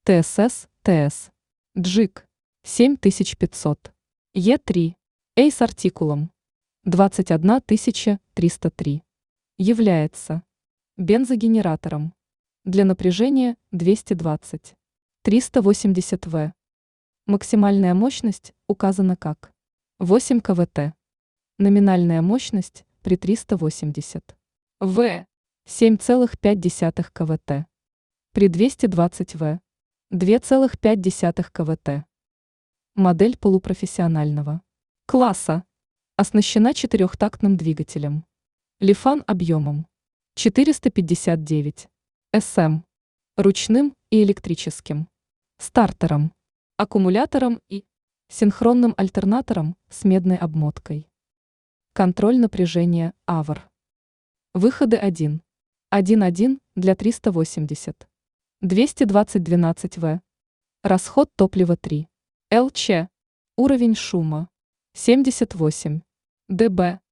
ТСС, ТС. Джик 7500. Е3. Эй с артикулом 21303. Является бензогенератором для напряжения 220. 380 В. Максимальная мощность указана как 8 КВТ. Номинальная мощность при 380 В. 7,5 КВТ. При 220 В. 2,5 КВТ. Модель полупрофессионального класса оснащена четырехтактным двигателем. Лифан объемом 459 СМ. Ручным и электрическим. Стартером. Аккумулятором и синхронным альтернатором с медной обмоткой. Контроль напряжения АВР. Выходы 1. 1.1 для 380. 220 12 В. Расход топлива 3. ЛЧ. Уровень шума 78 дБ.